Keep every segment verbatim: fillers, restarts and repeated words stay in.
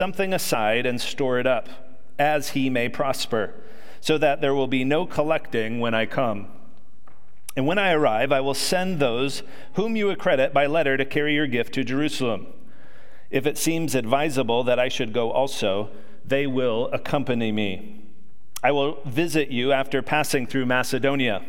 something aside and store it up, as he may prosper, so that there will be no collecting when I come. And when I arrive, I will send those whom you accredit by letter to carry your gift to Jerusalem. If it seems advisable that I should go also, they will accompany me. I will visit you after passing through Macedonia,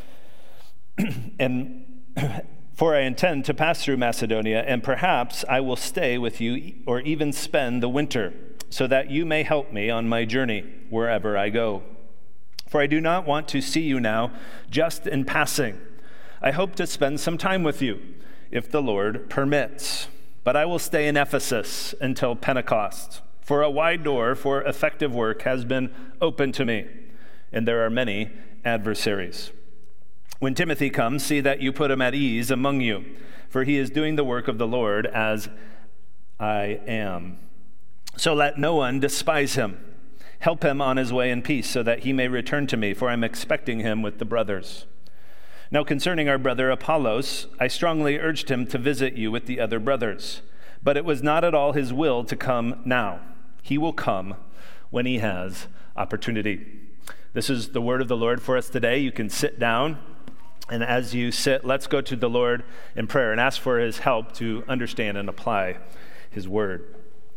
and for I intend to pass through Macedonia, and perhaps I will stay with you or even spend the winter, so that you may help me on my journey wherever I go. For I do not want to see you now just in passing. I hope to spend some time with you, if the Lord permits. But I will stay in Ephesus until Pentecost, for a wide door for effective work has been opened to me, and there are many adversaries. When Timothy comes, see that you put him at ease among you, for he is doing the work of the Lord as I am. So let no one despise him. Help him on his way in peace, so that he may return to me, for I am expecting him with the brothers. Now concerning our brother Apollos, I strongly urged him to visit you with the other brothers, but it was not at all his will to come now. He will come when he has opportunity. This is the word of the Lord for us today. You can sit down, and as you sit, let's go to the Lord in prayer and ask for his help to understand and apply his word.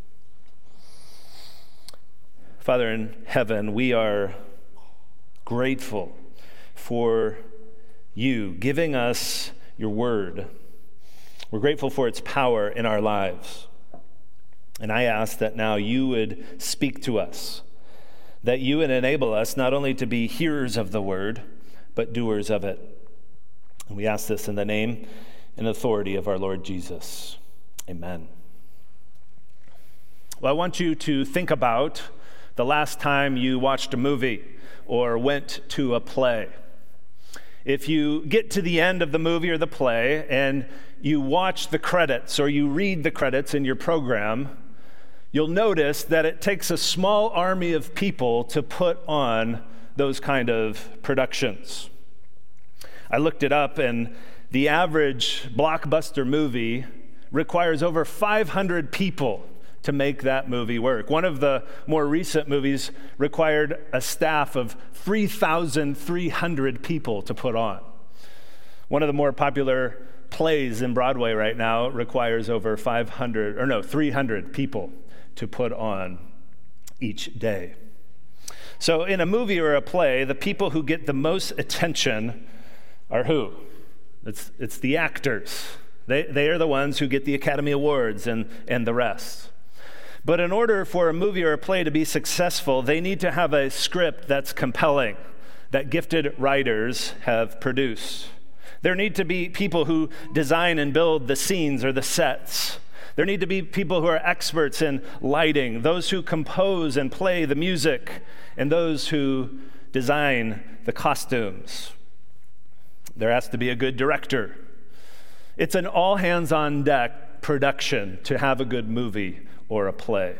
Father in heaven, we are grateful for you giving us your word. We're grateful for its power in our lives. And I ask that now you would speak to us, that you would enable us not only to be hearers of the word, but doers of it. And we ask this in the name and authority of our Lord Jesus. Amen. Well, I want you to think about the last time you watched a movie or went to a play. If you get to the end of the movie or the play and you watch the credits or you read the credits in your program, you'll notice that it takes a small army of people to put on those kind of productions. I looked it up, and the average blockbuster movie requires over five hundred people to make that movie work. One of the more recent movies required a staff of three thousand three hundred people to put on. One of the more popular plays in Broadway right now requires over five hundred, or no, three hundred people to put on each day. So in a movie or a play, the people who get the most attention are who? It's, it's the actors. They, they are the ones who get the Academy Awards and, and the rest. But in order for a movie or a play to be successful, they need to have a script that's compelling, that gifted writers have produced. There need to be people who design and build the scenes or the sets. There need to be people who are experts in lighting, those who compose and play the music, and those who design the costumes. There has to be a good director. It's an all-hands-on-deck production to have a good movie or a play.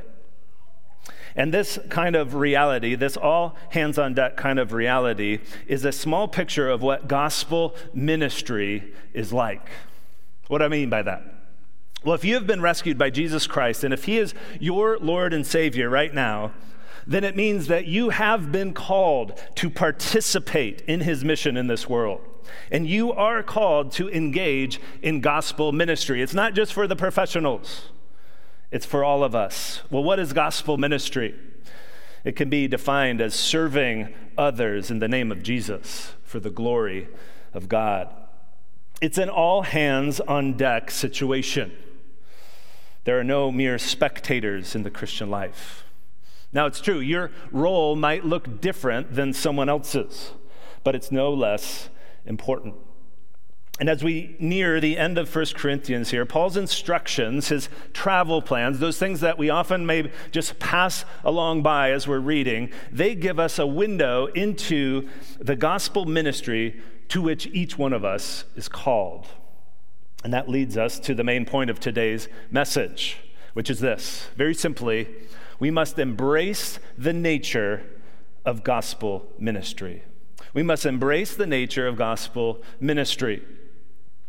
And this kind of reality, this all hands on deck kind of reality, is a small picture of what gospel ministry is like. What do I mean by that? Well, if you have been rescued by Jesus Christ, and if he is your Lord and Savior right now, then it means that you have been called to participate in his mission in this world. And you are called to engage in gospel ministry. It's not just for the professionals. It's for all of us. Well, what is gospel ministry? It can be defined as serving others in the name of Jesus for the glory of God. It's an all-hands-on-deck situation. There are no mere spectators in the Christian life. Now, it's true, your role might look different than someone else's, but it's no less important. And as we near the end of First Corinthians here, Paul's instructions, his travel plans, those things that we often may just pass along by as we're reading, they give us a window into the gospel ministry to which each one of us is called. And that leads us to the main point of today's message, which is this. Very simply, we must embrace the nature of gospel ministry. We must embrace the nature of gospel ministry.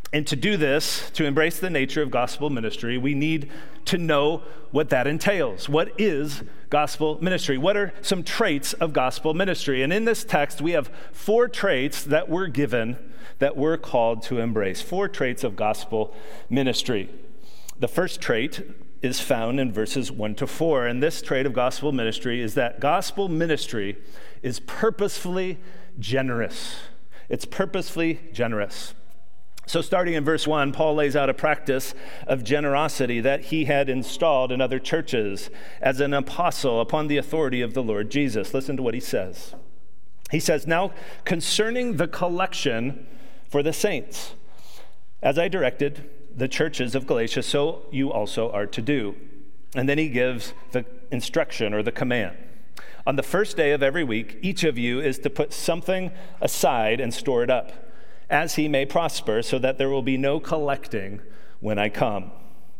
And to do this, to embrace the nature of gospel ministry, we need to know what that entails. What is gospel ministry? What are some traits of gospel ministry? And in this text, we have four traits that we're given that we're called to embrace. Four traits of gospel ministry. The first trait is found in verses one to four. And this trait of gospel ministry is that gospel ministry is purposefully generous. It's purposefully generous. So starting in verse one, Paul lays out a practice of generosity that he had installed in other churches as an apostle upon the authority of the Lord Jesus. Listen to what he says. He says, "Now concerning the collection for the saints, as I directed the churches of Galatia, so you also are to do." And then he gives the instruction or the command. "On the first day of every week, each of you is to put something aside and store it up, as he may prosper, so that there will be no collecting when I come."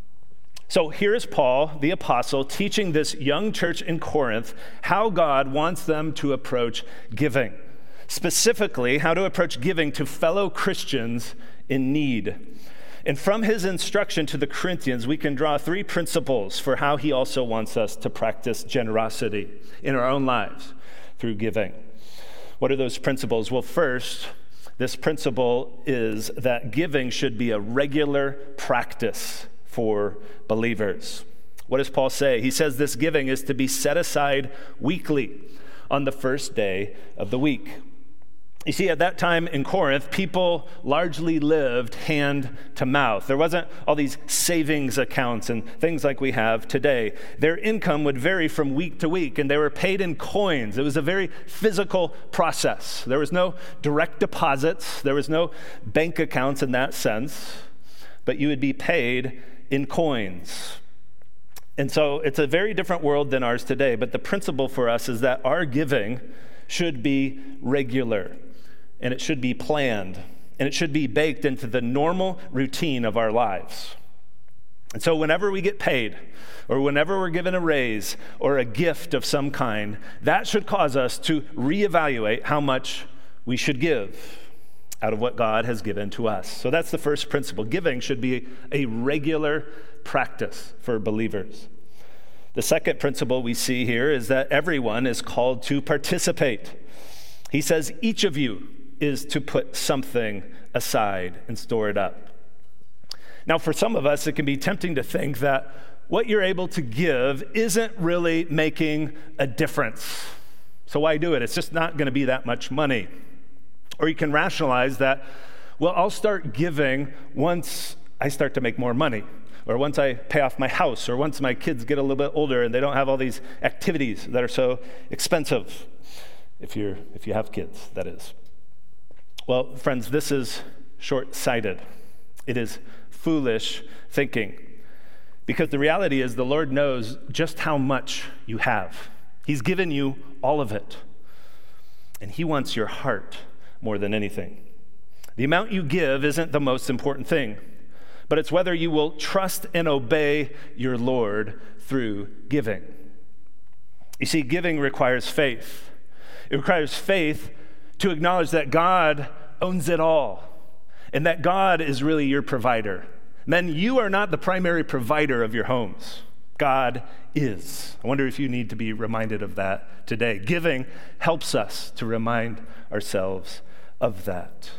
So here's Paul, the apostle, teaching this young church in Corinth how God wants them to approach giving. Specifically, how to approach giving to fellow Christians in need. And from his instruction to the Corinthians, we can draw three principles for how he also wants us to practice generosity in our own lives through giving. What are those principles? Well, first, this principle is that giving should be a regular practice for believers. What does Paul say? He says this giving is to be set aside weekly on the first day of the week. You see, at that time in Corinth, people largely lived hand to mouth. There wasn't all these savings accounts and things like we have today. Their income would vary from week to week, and they were paid in coins. It was a very physical process. There was no direct deposits. There was no bank accounts in that sense, but you would be paid in coins. And so it's a very different world than ours today, but the principle for us is that our giving should be regular. And it should be planned, and it should be baked into the normal routine of our lives. And so whenever we get paid, or whenever we're given a raise or a gift of some kind, that should cause us to reevaluate how much we should give out of what God has given to us. So that's the first principle. Giving should be a regular practice for believers. The second principle we see here is that everyone is called to participate. He says each of you is to put something aside and store it up. Now, for some of us, it can be tempting to think that what you're able to give isn't really making a difference. So why do it? It's just not going to be that much money. Or you can rationalize that, well, I'll start giving once I start to make more money, or once I pay off my house, or once my kids get a little bit older and they don't have all these activities that are so expensive. If you're if you have kids, that is. Well, friends, this is short-sighted. It is foolish thinking. Because the reality is the Lord knows just how much you have. He's given you all of it. And he wants your heart more than anything. The amount you give isn't the most important thing, but it's whether you will trust and obey your Lord through giving. You see, giving requires faith. It requires faith to acknowledge that God owns it all and that God is really your provider. Men, you are not the primary provider of your homes. God is. I wonder if you need to be reminded of that today. Giving helps us to remind ourselves of that.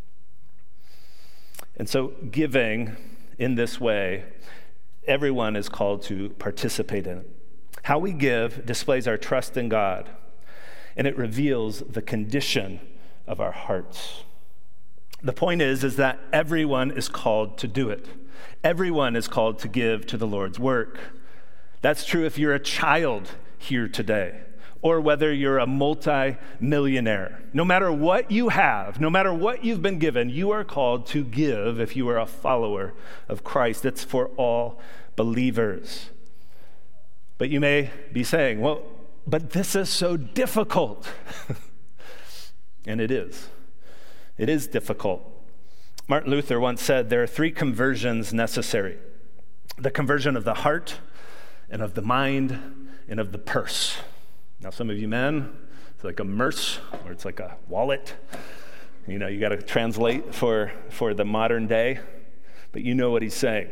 And so giving in this way, everyone is called to participate in it. How we give displays our trust in God, and it reveals the condition of our hearts. The point is, is that everyone is called to do it. Everyone is called to give to the Lord's work. That's true if you're a child here today, or whether you're a multi-millionaire. No matter what you have, no matter what you've been given, you are called to give if you are a follower of Christ. It's for all believers. But you may be saying, well, but this is so difficult. And it is. It is difficult. Martin Luther once said there are three conversions necessary: the conversion of the heart, and of the mind, and of the purse. Now, some of you men, it's like a merce, or it's like a wallet. You know, you got to translate for, for the modern day, but you know what he's saying.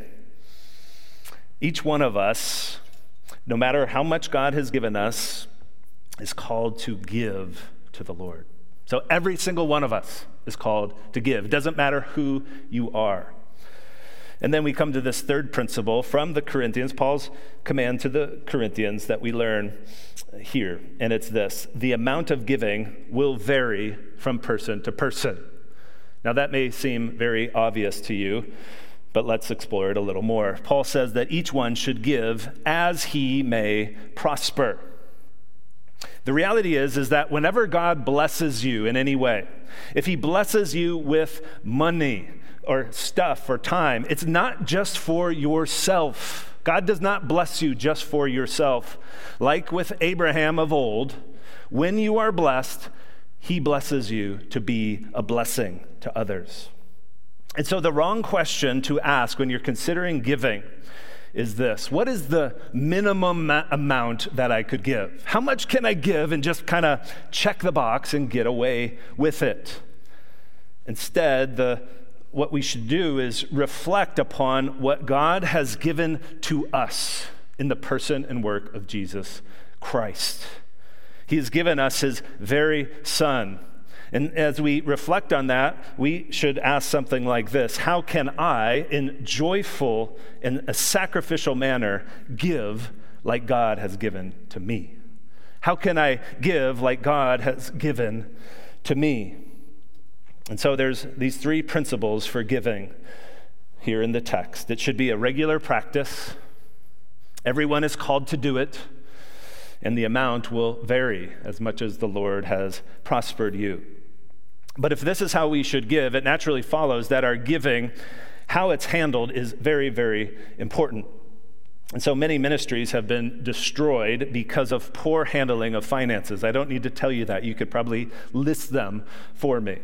Each one of us, no matter how much God has given us, is called to give to the Lord. So every single one of us is called to give. It doesn't matter who you are. And then we come to this third principle from the Corinthians, Paul's command to the Corinthians that we learn here. And it's this: the amount of giving will vary from person to person. Now that may seem very obvious to you, but let's explore it a little more. Paul says that each one should give as he may prosper. The reality is, is that whenever God blesses you in any way, if he blesses you with money or stuff or time, it's not just for yourself. God does not bless you just for yourself. Like with Abraham of old, when you are blessed, he blesses you to be a blessing to others. And so the wrong question to ask when you're considering giving is this: what is the minimum ma- amount that I could give? How much can I give and just kind of check the box and get away with it? Instead, the what we should do is reflect upon what God has given to us in the person and work of Jesus Christ. He has given us his very Son. And as we reflect on that, we should ask something like this: how can I, in joyful and a sacrificial manner, give like God has given to me? How can I give like God has given to me? And so there's these three principles for giving here in the text. It should be a regular practice. Everyone is called to do it, and the amount will vary as much as the Lord has prospered you. But if this is how we should give, it naturally follows that our giving, how it's handled, is very, very important. And so many ministries have been destroyed because of poor handling of finances. I don't need to tell you that. You could probably list them for me.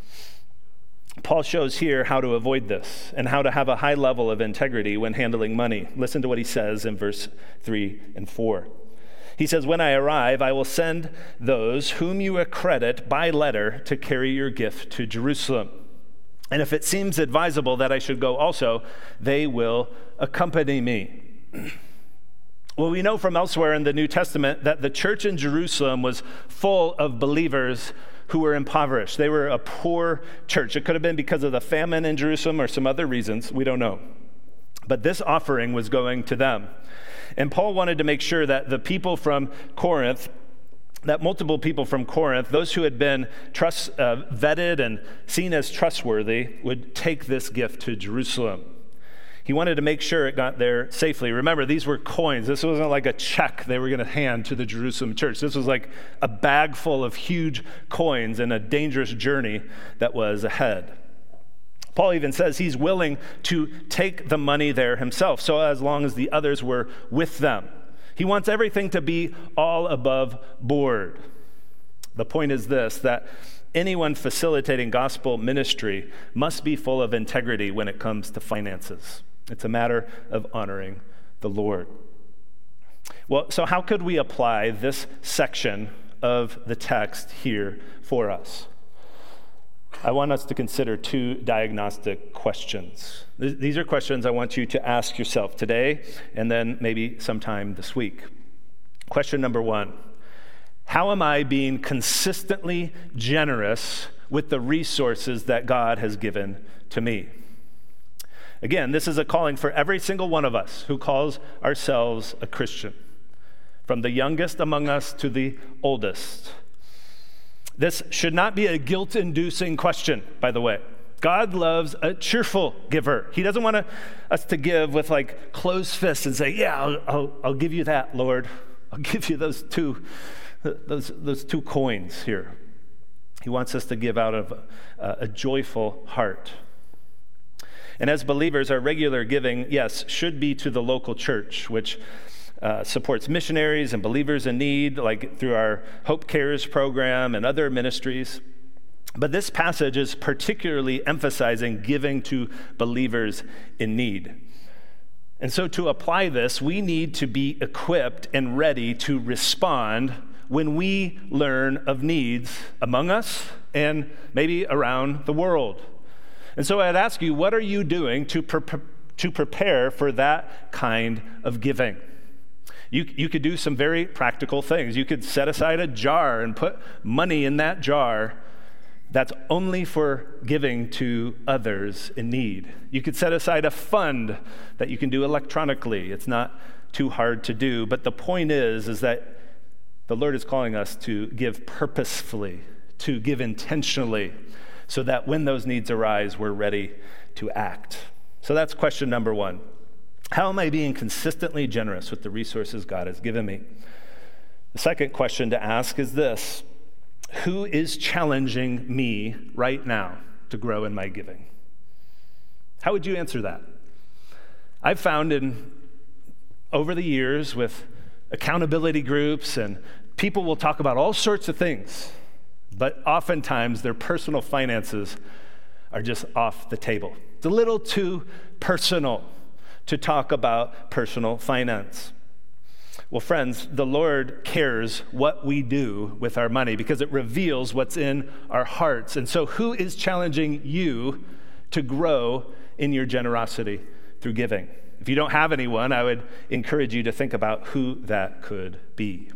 Paul shows here how to avoid this and how to have a high level of integrity when handling money. Listen to what he says in verse three and four. He says, "When I arrive, I will send those whom you accredit by letter to carry your gift to Jerusalem. And if it seems advisable that I should go also, they will accompany me." Well, we know from elsewhere in the New Testament that the church in Jerusalem was full of believers who were impoverished. They were a poor church. It could have been because of the famine in Jerusalem or some other reasons. We don't know. But this offering was going to them. And Paul wanted to make sure that the people from Corinth, that multiple people from Corinth, those who had been trust, uh, vetted and seen as trustworthy, would take this gift to Jerusalem. He wanted to make sure it got there safely. Remember, these were coins. This wasn't like a check they were going to hand to the Jerusalem church. This was like a bag full of huge coins and a dangerous journey that was ahead. Paul even says he's willing to take the money there himself, so as long as the others were with them. He wants everything to be all above board. The point is this, that anyone facilitating gospel ministry must be full of integrity when it comes to finances. It's a matter of honoring the Lord. Well, so how could we apply this section of the text here for us? I want us to consider two diagnostic questions. These are questions I want you to ask yourself today and then maybe sometime this week. Question number one: how am I being consistently generous with the resources that God has given to me? Again, this is a calling for every single one of us who calls ourselves a Christian, from the youngest among us to the oldest. This should not be a guilt-inducing question, by the way. God loves a cheerful giver. He doesn't want to, us to give with like closed fists and say, yeah, I'll, I'll, I'll give you that, Lord. I'll give you those two, those, those two coins here. He wants us to give out of a, a joyful heart. And as believers, our regular giving, yes, should be to the local church, which uh, supports missionaries and believers in need, like through our Hope Cares program and other ministries. But this passage is particularly emphasizing giving to believers in need. And so to apply this, we need to be equipped and ready to respond when we learn of needs among us and maybe around the world. And so I'd ask you, what are you doing to, pre- to prepare for that kind of giving? You, you could do some very practical things. You could set aside a jar and put money in that jar that's only for giving to others in need. You could set aside a fund that you can do electronically. It's not too hard to do, but the point is, is that the Lord is calling us to give purposefully, to give intentionally, so that when those needs arise, we're ready to act. So that's question number one. How am I being consistently generous with the resources God has given me? The second question to ask is this: who is challenging me right now to grow in my giving? How would you answer that? I've found in over the years with accountability groups, and people will talk about all sorts of things, but oftentimes their personal finances are just off the table. It's a little too personal to talk about personal finance. Well, friends, the Lord cares what we do with our money because it reveals what's in our hearts. And so who is challenging you to grow in your generosity through giving? If you don't have anyone, I would encourage you to think about who that could be.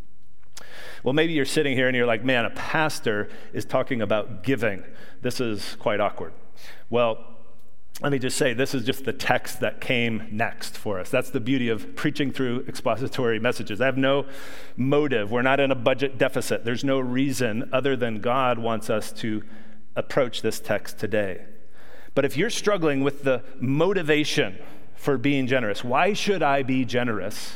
Well, maybe you're sitting here and you're like, man, a pastor is talking about giving. This is quite awkward. Well, let me just say, this is just the text that came next for us. That's the beauty of preaching through expository messages. I have no motive. We're not in a budget deficit. There's no reason other than God wants us to approach this text today. But if you're struggling with the motivation for being generous, why should I be generous?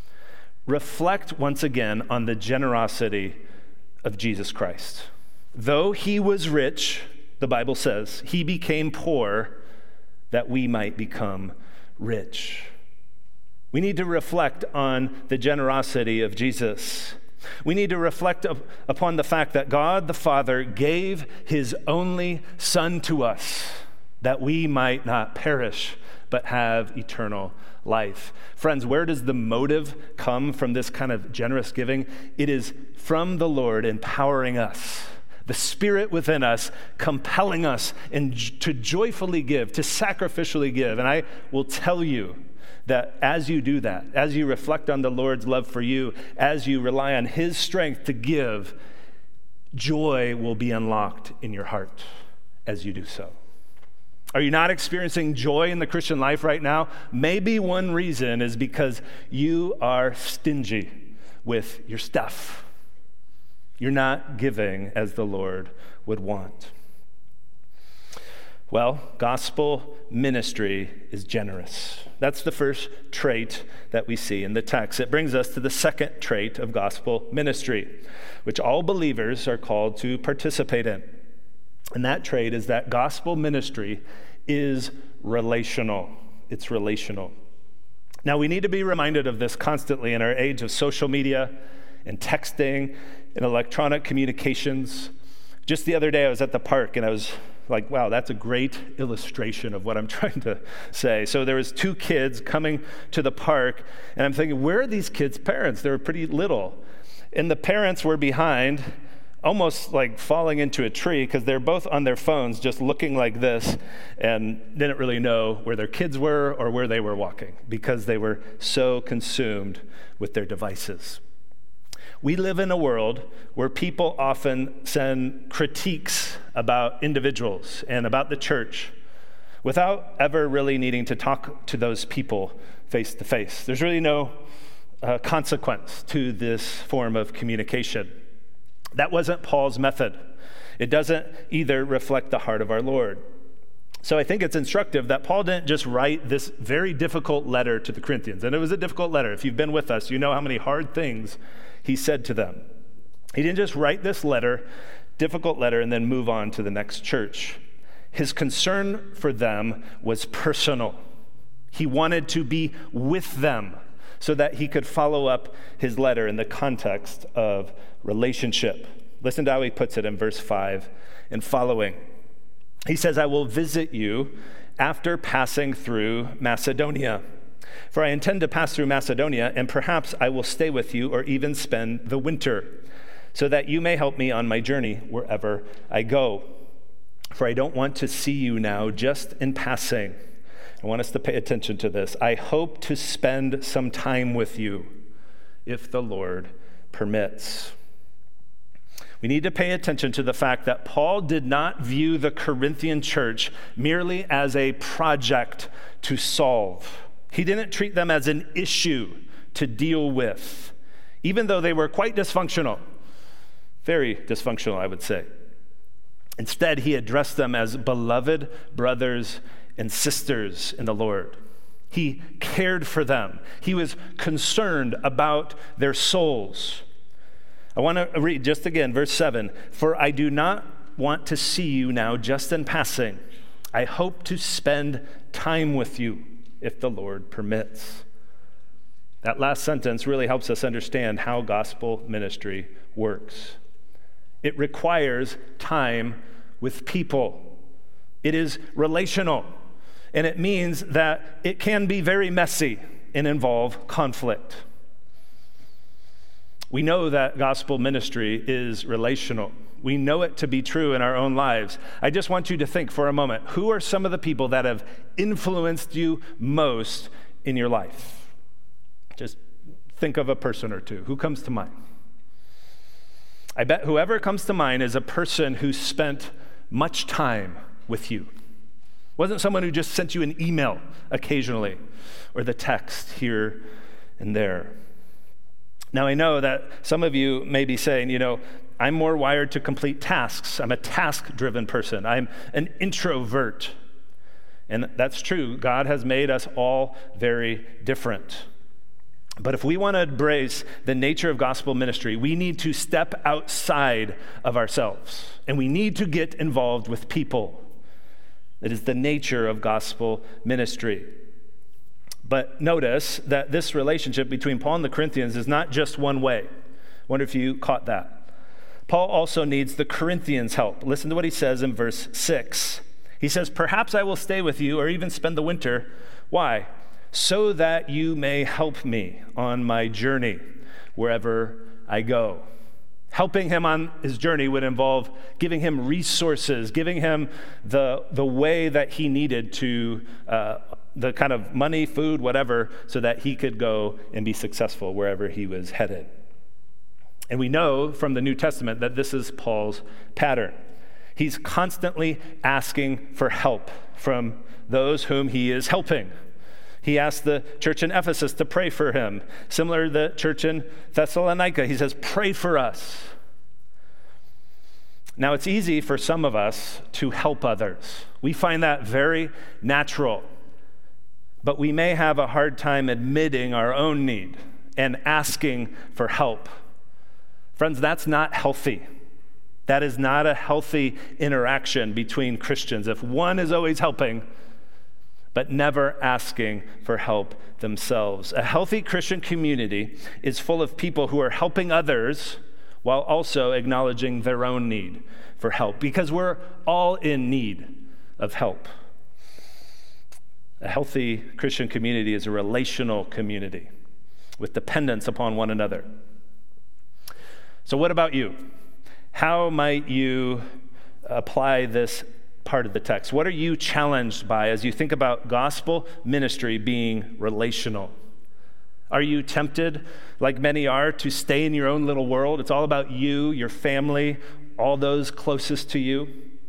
Reflect once again on the generosity of Jesus Christ. Though he was rich, the Bible says, he became poor that we might become rich. We need to reflect on the generosity of Jesus. We need to reflect up upon the fact that God the Father gave his only Son to us that we might not perish but have eternal life. Friends, where does the motive come from this kind of generous giving? It is from the Lord empowering us. The Spirit within us, compelling us in, to joyfully give, to sacrificially give. And I will tell you that as you do that, as you reflect on the Lord's love for you, as you rely on his strength to give, joy will be unlocked in your heart as you do so. Are you not experiencing joy in the Christian life right now? Maybe one reason is because you are stingy with your stuff. You're not giving as the Lord would want. Well, gospel ministry is generous. That's the first trait that we see in the text. It brings us to the second trait of gospel ministry, which all believers are called to participate in. And that trait is that gospel ministry is relational. It's relational. Now, we need to be reminded of this constantly in our age of social media and texting and electronic communications. Just the other day, I was at the park and I was like, wow, that's a great illustration of what I'm trying to say. So there was two kids coming to the park, and I'm thinking, where are these kids' parents? They were pretty little. And the parents were behind, almost like falling into a tree, because they're both on their phones just looking like this and didn't really know where their kids were or where they were walking because they were so consumed with their devices. We live in a world where people often send critiques about individuals and about the church without ever really needing to talk to those people face to face. There's really no uh, consequence to this form of communication. That wasn't Paul's method. It doesn't either reflect the heart of our Lord. So I think it's instructive that Paul didn't just write this very difficult letter to the Corinthians. And it was a difficult letter. If you've been with us, you know how many hard things he said to them. He didn't just write this letter, difficult letter, and then move on to the next church. His concern for them was personal. He wanted to be with them so that he could follow up his letter in the context of relationship. Listen to how he puts it in verse five and following. He says, I will visit you after passing through Macedonia. For I intend to pass through Macedonia, and perhaps I will stay with you or even spend the winter. so that you may help me on my journey wherever I go. For I don't want to see you now just in passing. I want us to pay attention to this. I hope to spend some time with you, if the Lord permits. We need to pay attention to the fact that Paul did not view the Corinthian church merely as a project to solve. He didn't treat them as an issue to deal with, even though they were quite dysfunctional. Very dysfunctional, I would say. Instead, he addressed them as beloved brothers and sisters in the Lord. He cared for them. He was concerned about their souls. I want to read just again, verse seven. For I do not want to see you now just in passing. I hope to spend time with you if the Lord permits. That last sentence really helps us understand how gospel ministry works. It requires time with people. It is relational. And it means that it can be very messy and involve conflict. We know that gospel ministry is relational. We know it to be true in our own lives. I just want you to think for a moment, who are some of the people that have influenced you most in your life? Just think of a person or two. Who comes to mind? I bet whoever comes to mind is a person who spent much time with you. Wasn't someone who just sent you an email occasionally or the text here and there. Now, I know that some of you may be saying, you know, I'm more wired to complete tasks. I'm a task-driven person. I'm an introvert. And that's true. God has made us all very different. But if we want to embrace the nature of gospel ministry, we need to step outside of ourselves, and we need to get involved with people. It is the nature of gospel ministry. But notice that this relationship between Paul and the Corinthians is not just one way. I wonder if you caught that. Paul also needs the Corinthians' help. Listen to what he says in verse six. He says, perhaps I will stay with you or even spend the winter. Why? So that you may help me on my journey wherever I go. Helping him on his journey would involve giving him resources, giving him the, the way that he needed to, uh, the kind of money, food, whatever, so that he could go and be successful wherever he was headed. And we know from the New Testament that this is Paul's pattern. He's constantly asking for help from those whom he is helping. He asked the church in Ephesus to pray for him. Similar to the church in Thessalonica, he says, pray for us. Now, it's easy for some of us to help others. We find that very natural. But we may have a hard time admitting our own need and asking for help. Friends, that's not healthy. That is not a healthy interaction between Christians. If one is always helping, but never asking for help themselves. A healthy Christian community is full of people who are helping others while also acknowledging their own need for help, because we're all in need of help. A healthy Christian community is a relational community with dependence upon one another. So what about you? How might you apply this part of the text? What are you challenged by as you think about gospel ministry being relational? Are you tempted, like many are, to stay in your own little world? It's all about you, your family, all those closest to you.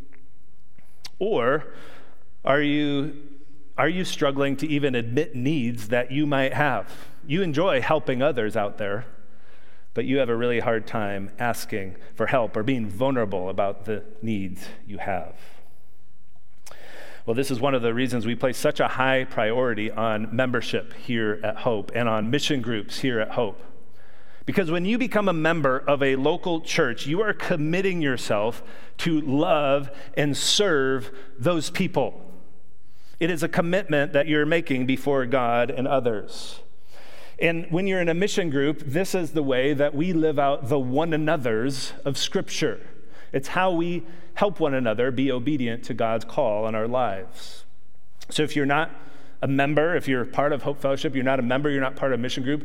Or are you, are you struggling to even admit needs that you might have? You enjoy helping others out there, but you have a really hard time asking for help or being vulnerable about the needs you have. Well, this is one of the reasons we place such a high priority on membership here at Hope and on mission groups here at Hope. Because when you become a member of a local church, you are committing yourself to love and serve those people. It is a commitment that you're making before God and others. And when you're in a mission group, this is the way that we live out the one another's of Scripture. It's how we help one another be obedient to God's call on our lives. So if you're not a member, if you're part of Hope Fellowship, you're not a member, you're not part of a mission group,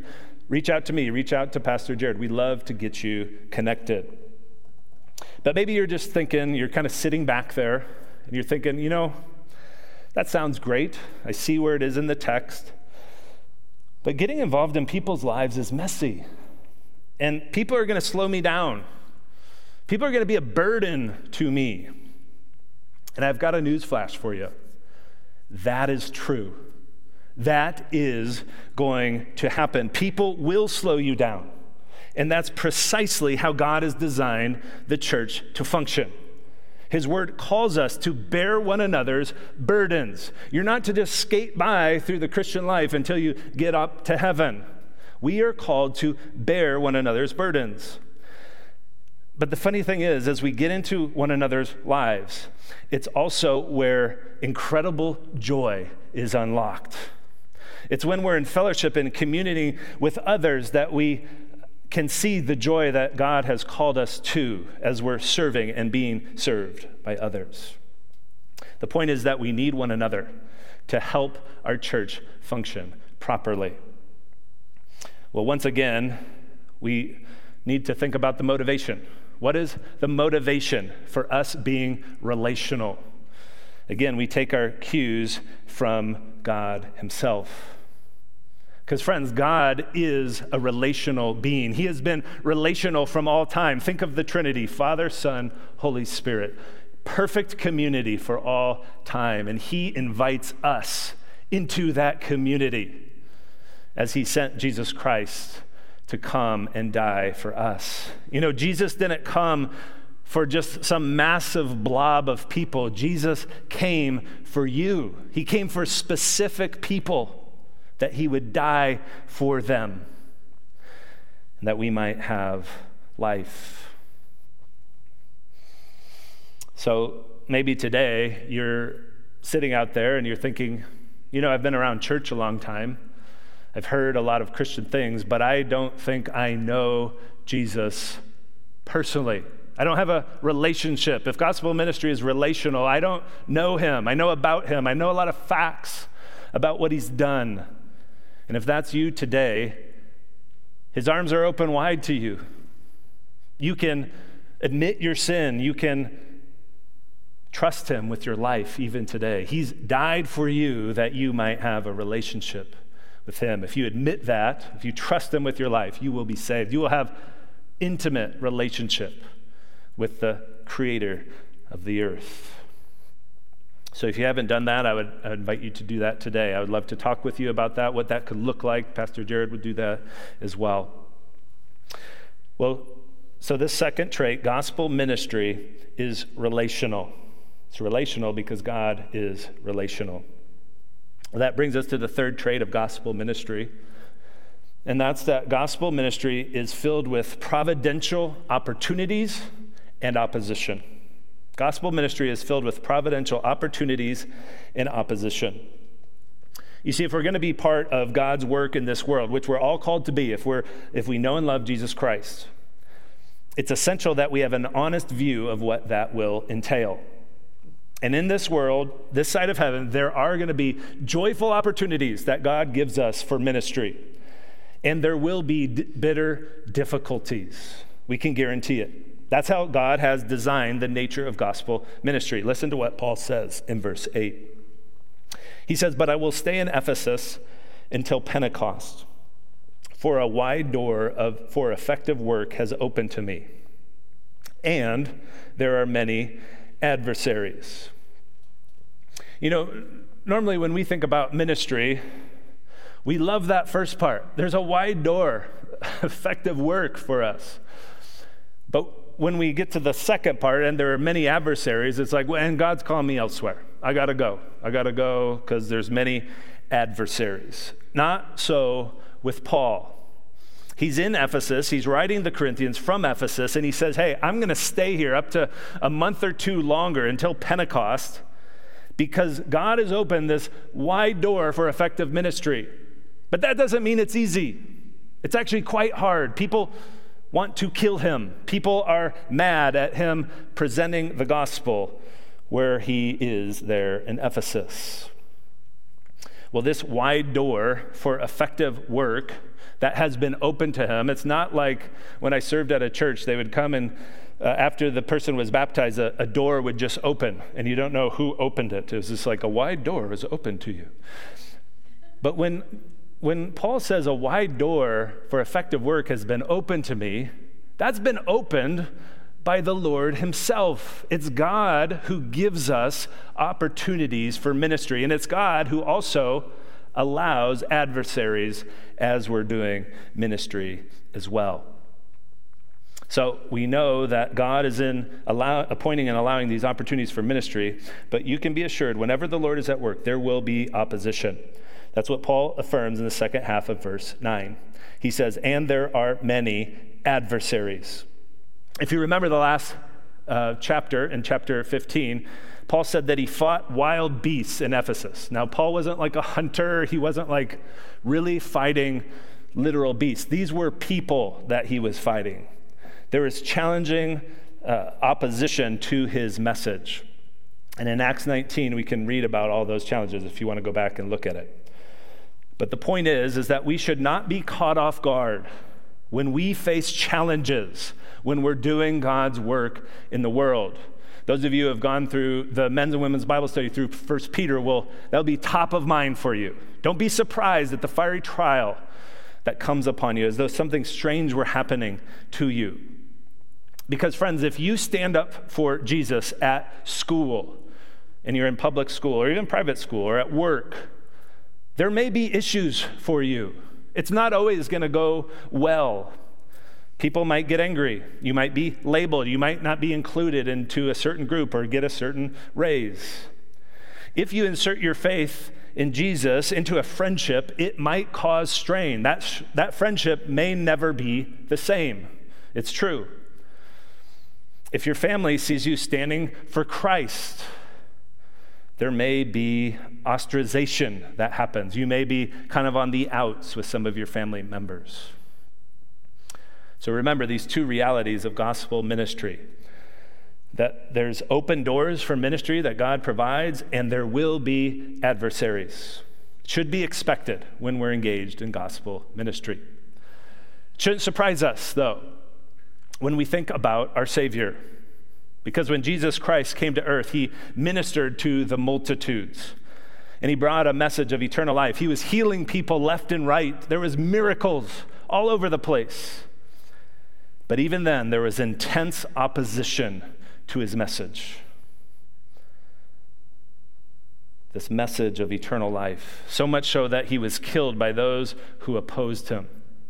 reach out to me, reach out to Pastor Jared. We love to get you connected. But maybe you're just thinking, you're kind of sitting back there, and you're thinking, you know, that sounds great. I see where it is in the text. But getting involved in people's lives is messy. And people are going to slow me down. People are going to be a burden to me. And I've got a news flash for you. That is true. That is going to happen. People will slow you down. And that's precisely how God has designed the church to function. His word calls us to bear one another's burdens. You're not to just skate by through the Christian life until you get up to heaven. We are called to bear one another's burdens. But the funny thing is, as we get into one another's lives, it's also where incredible joy is unlocked. It's when we're in fellowship and community with others that we can see the joy that God has called us to as we're serving and being served by others. The point is that we need one another to help our church function properly. Well, once again, we need to think about the motivation. What is the motivation for us being relational? Again, we take our cues from God himself. Because friends, God is a relational being. He has been relational from all time. Think of the Trinity, Father, Son, Holy Spirit. Perfect community for all time. And he invites us into that community as he sent Jesus Christ to come and die for us. You know, Jesus didn't come for just some massive blob of people. Jesus came for you. He came for specific people, that he would die for them, and that we might have life. So maybe today you're sitting out there and you're thinking, you know, I've been around church a long time. I've heard a lot of Christian things, but I don't think I know Jesus personally. I don't have a relationship. If gospel ministry is relational, I don't know him. I know about him. I know a lot of facts about what he's done. And if that's you today, his arms are open wide to you. You can admit your sin. You can trust him with your life even today. He's died for you that you might have a relationship with him. If you admit that, if you trust him with your life, you will be saved. You will have intimate relationship with the creator of the earth. So if you haven't done that, I would, I would invite you to do that today. I would love to talk with you about that, what that could look like. Pastor Jared would do that as well. Well, so this second trait, gospel ministry, is relational. It's relational because God is relational. That brings us to the third trait of gospel ministry, and that's that gospel ministry is filled with providential opportunities and opposition. Gospel ministry is filled with providential opportunities and opposition. You see, if we're going to be part of God's work in this world, which we're all called to be if we're if we know and love Jesus Christ, it's essential that we have an honest view of what that will entail. And in this world, this side of heaven, there are going to be joyful opportunities that God gives us for ministry. And there will be d- bitter difficulties. We can guarantee it. That's how God has designed the nature of gospel ministry. Listen to what Paul says in verse eight. He says, "But I will stay in Ephesus until Pentecost, for a wide door of for effective work has opened to me, and there are many adversaries." You know, normally when we think about ministry, we love that first part. There's a wide door, effective work for us. But when we get to the second part, and there are many adversaries, it's like, well, and God's calling me elsewhere. I got to go. I got to go because there's many adversaries. Not so with Paul. He's in Ephesus. He's writing the Corinthians from Ephesus, and he says, hey, I'm going to stay here up to a month or two longer until Pentecost because God has opened this wide door for effective ministry. But that doesn't mean it's easy. It's actually quite hard. People want to kill him. People are mad at him presenting the gospel where he is there in Ephesus. Well, this wide door for effective work that has been open to him. It's not like when I served at a church, they would come and uh, after the person was baptized, a, a door would just open, and you don't know who opened it. It was just like a wide door was open to you. But when when Paul says a wide door for effective work has been opened to me, that's been opened by the Lord himself. It's God who gives us opportunities for ministry, and it's God who also allows adversaries as we're doing ministry as well. So we know that God is in allow, appointing and allowing these opportunities for ministry, but you can be assured whenever the Lord is at work, there will be opposition. That's what Paul affirms in the second half of verse nine. He says, and there are many adversaries. If you remember the last uh, chapter, in chapter fifteen, Paul said that he fought wild beasts in Ephesus. Now, Paul wasn't like a hunter. He wasn't like really fighting literal beasts. These were people that he was fighting. There was challenging uh, opposition to his message. And in Acts nineteen, we can read about all those challenges if you want to go back and look at it. But the point is, is that we should not be caught off guard when we face challenges, when we're doing God's work in the world. Those of you who have gone through the men's and women's Bible study through First Peter, will that'll be top of mind for you. Don't be surprised at the fiery trial that comes upon you as though something strange were happening to you. Because friends, if you stand up for Jesus at school, and you're in public school, or even private school, or at work, there may be issues for you. It's not always going to go well. People might get angry. You might be labeled. You might not be included into a certain group or get a certain raise. If you insert your faith in Jesus into a friendship, it might cause strain. That, sh- that friendship may never be the same. It's true. If your family sees you standing for Christ, there may be ostracization that happens. You may be kind of on the outs with some of your family members. So remember these two realities of gospel ministry, that there's open doors for ministry that God provides, and there will be adversaries. It should be expected when we're engaged in gospel ministry. It shouldn't surprise us, though, when we think about our Savior. Because when Jesus Christ came to earth, he ministered to the multitudes, and he brought a message of eternal life. He was healing people left and right. There was miracles all over the place. But even then, there was intense opposition to his message. This message of eternal life, so much so that he was killed by those who opposed him.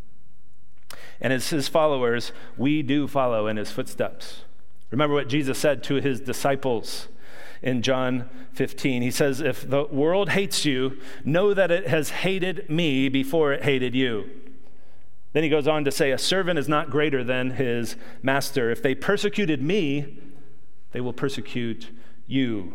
And as his followers, we do follow in his footsteps. Remember what Jesus said to his disciples in John fifteen. He says, if the world hates you, know that it has hated me before it hated you. Then he goes on to say, a servant is not greater than his master. If they persecuted me, they will persecute you.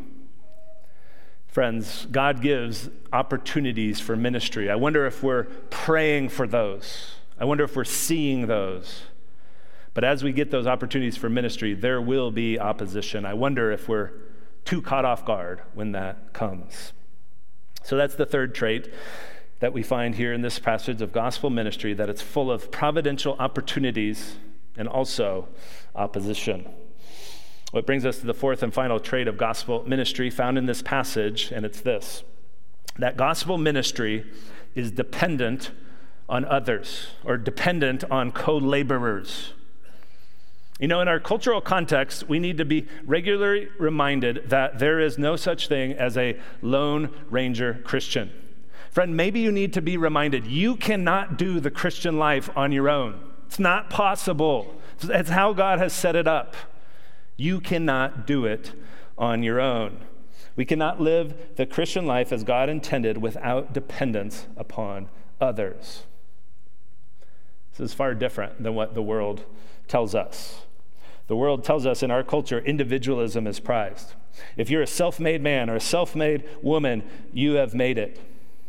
Friends, God gives opportunities for ministry. I wonder if we're praying for those. I wonder if we're seeing those. But as we get those opportunities for ministry, there will be opposition. I wonder if we're too caught off guard when that comes. So that's the third trait that we find here in this passage of gospel ministry, that it's full of providential opportunities and also opposition. What brings us to the fourth and final trait of gospel ministry found in this passage, and it's this: that gospel ministry is dependent on others, or dependent on co-laborers. You know, in our cultural context, we need to be regularly reminded that there is no such thing as a Lone Ranger Christian. Friend, maybe you need to be reminded you cannot do the Christian life on your own. It's not possible. It's how God has set it up. You cannot do it on your own. We cannot live the Christian life as God intended without dependence upon others. This is far different than what the world tells us. The world tells us in our culture, individualism is prized. If you're a self-made man or a self-made woman, you have made it.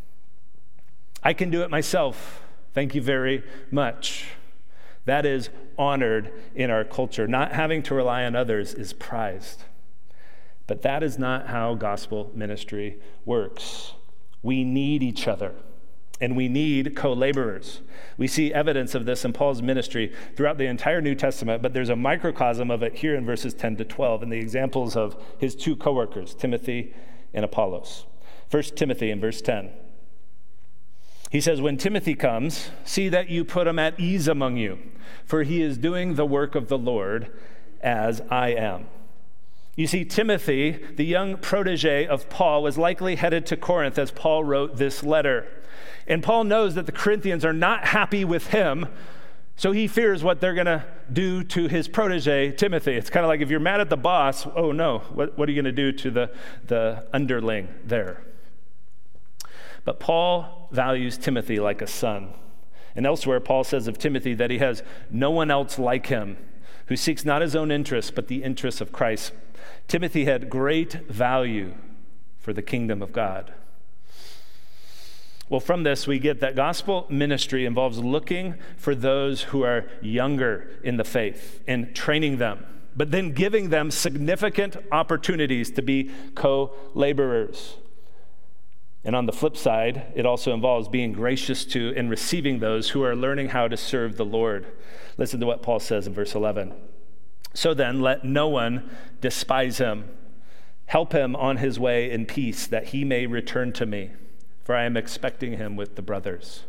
I can do it myself. Thank you very much. That is honored in our culture. Not having to rely on others is prized. But that is not how gospel ministry works. We need each other. And we need co-laborers. We see evidence of this in Paul's ministry throughout the entire New Testament, but there's a microcosm of it here in verses ten to twelve in the examples of his two co-workers, Timothy and Apollos. First Timothy in verse ten. He says, when Timothy comes, see that you put him at ease among you, for he is doing the work of the Lord as I am. You see, Timothy, the young protege of Paul, was likely headed to Corinth as Paul wrote this letter. And Paul knows that the Corinthians are not happy with him, so he fears what they're going to do to his protege, Timothy. It's kind of like if you're mad at the boss, oh no, what, what are you going to do to the, the underling there? But Paul values Timothy like a son. And elsewhere, Paul says of Timothy that he has no one else like him, who seeks not his own interests, but the interests of Christ. Timothy had great value for the kingdom of God. Well, from this, we get that gospel ministry involves looking for those who are younger in the faith and training them, but then giving them significant opportunities to be co-laborers. And on the flip side, it also involves being gracious to and receiving those who are learning how to serve the Lord. Listen to what Paul says in verse eleven. So then, let no one despise him. Help him on his way in peace, that he may return to me, for I am expecting him with the brothers.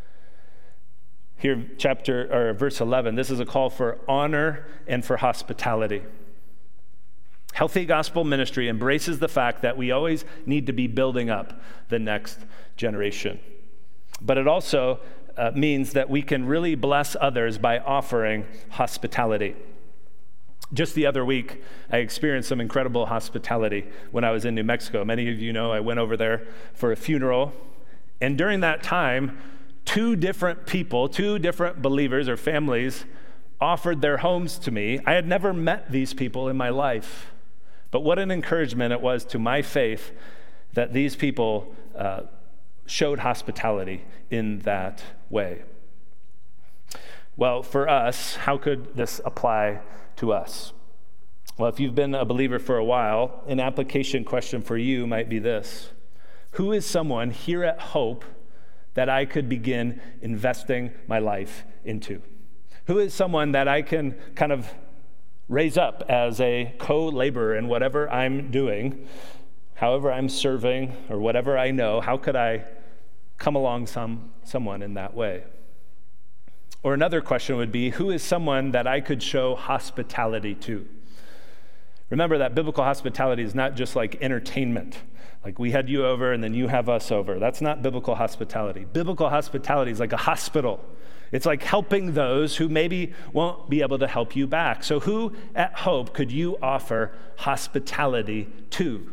Here, chapter or verse eleven, this is a call for honor and for hospitality. Healthy gospel ministry embraces the fact that we always need to be building up the next generation. But it also uh, means that we can really bless others by offering hospitality. Just the other week, I experienced some incredible hospitality when I was in New Mexico. Many of you know I went over there for a funeral. And during that time, two different people, two different believers or families offered their homes to me. I had never met these people in my life. But what an encouragement it was to my faith that these people uh, showed hospitality in that way. Well, for us, how could this apply to us? Well, if you've been a believer for a while, an application question for you might be this. Who is someone here at Hope that I could begin investing my life into? Who is someone that I can kind of raise up as a co-laborer in whatever I'm doing, however I'm serving, or whatever I know? How could I come along some someone in that way? Or another question would be, who is someone that I could show hospitality to? Remember that biblical hospitality is not just like entertainment, like we had you over and then you have us over. That's not biblical hospitality. Biblical hospitality is like a hospital. It's like helping those who maybe won't be able to help you back. So who at Hope could you offer hospitality to?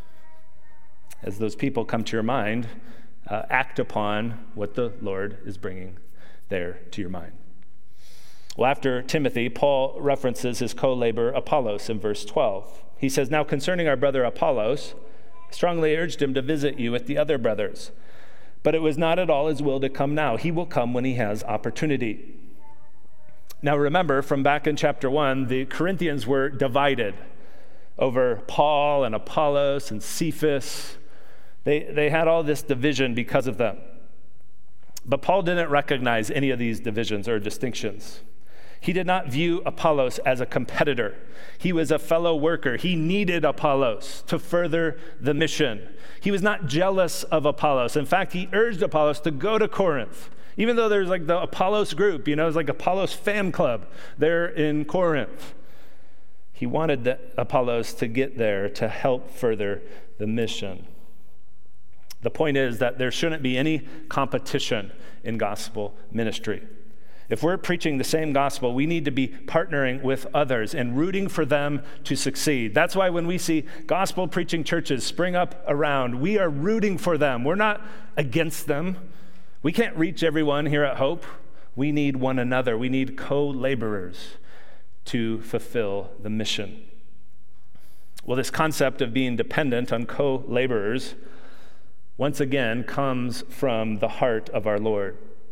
As those people come to your mind, uh, act upon what the Lord is bringing there to your mind. Well, after Timothy, Paul references his co-laborer Apollos in verse twelve. He says, now concerning our brother Apollos, I strongly urged him to visit you with the other brothers, but it was not at all his will to come now. He will come when he has opportunity. Now remember, from back in chapter one, the Corinthians were divided over Paul and Apollos and Cephas. They, they had all this division because of them. But Paul didn't recognize any of these divisions or distinctions. He did not view Apollos as a competitor. He was a fellow worker. He needed Apollos to further the mission. He was not jealous of Apollos. In fact, he urged Apollos to go to Corinth. Even though there's like the Apollos group, you know, it's like Apollos fan club there in Corinth. He wanted the Apollos to get there to help further the mission. The point is that there shouldn't be any competition in gospel ministry. If we're preaching the same gospel, we need to be partnering with others and rooting for them to succeed. That's why when we see gospel preaching churches spring up around, we are rooting for them. We're not against them. We can't reach everyone here at Hope. We need one another. We need co-laborers to fulfill the mission. Well, this concept of being dependent on co-laborers once again comes from the heart of our Lord.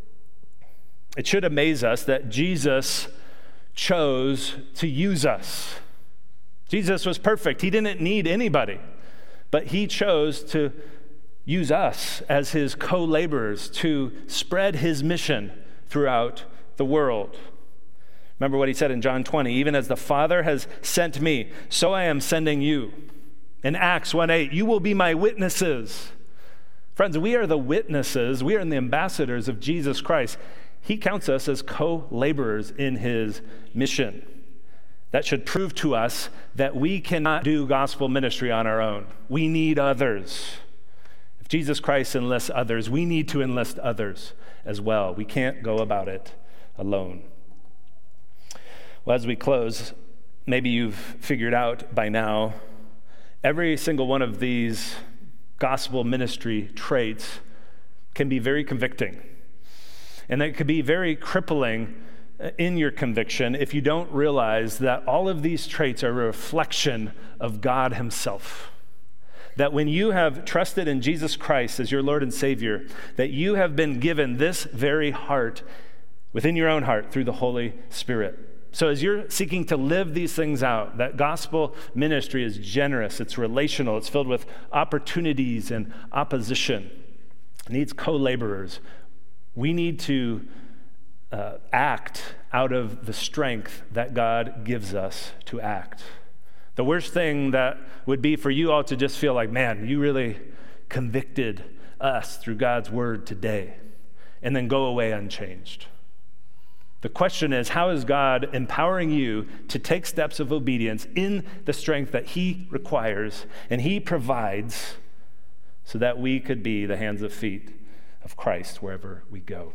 It should amaze us that Jesus chose to use us. Jesus was perfect. He didn't need anybody, but he chose to use us as his co-laborers to spread his mission throughout the world. Remember what he said in John twenty, even as the Father has sent me, so I am sending you. In Acts one eight, you will be my witnesses. Friends, we are the witnesses, we are the ambassadors of Jesus Christ. He counts us as co-laborers in his mission. That should prove to us that we cannot do gospel ministry on our own. We need others. If Jesus Christ enlists others, we need to enlist others as well. We can't go about it alone. Well, as we close, maybe you've figured out by now, every single one of these gospel ministry traits can be very convicting. And that could be very crippling in your conviction if you don't realize that all of these traits are a reflection of God himself. That when you have trusted in Jesus Christ as your Lord and Savior, that you have been given this very heart within your own heart through the Holy Spirit. So as you're seeking to live these things out, that gospel ministry is generous, it's relational, it's filled with opportunities and opposition. It needs co-laborers. We need to uh, act out of the strength that God gives us to act. The worst thing that would be for you all to just feel like, man, you really convicted us through God's word today, and then go away unchanged. The question is, how is God empowering you to take steps of obedience in the strength that he requires and he provides so that we could be the hands and feet of Christ wherever we go?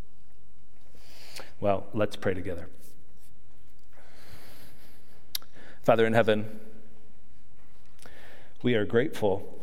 Well, let's pray together. Father in heaven, we are grateful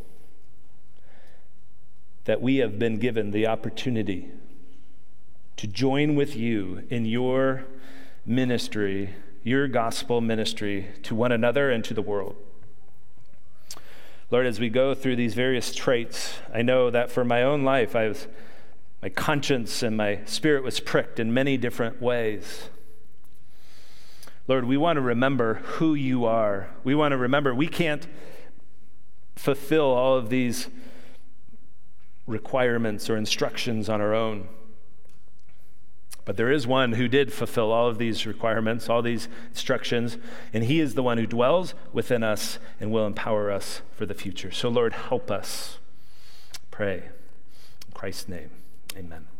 that we have been given the opportunity to join with you in your ministry, your gospel ministry to one another and to the world. Lord, as we go through these various traits, I know that for my own life, I was, my conscience and my spirit was pricked in many different ways. Lord, we want to remember who you are. We want to remember we can't fulfill all of these requirements or instructions on our own. But there is one who did fulfill all of these requirements, all these instructions, and he is the one who dwells within us and will empower us for the future. So Lord, help us. Pray. In Christ's name, amen.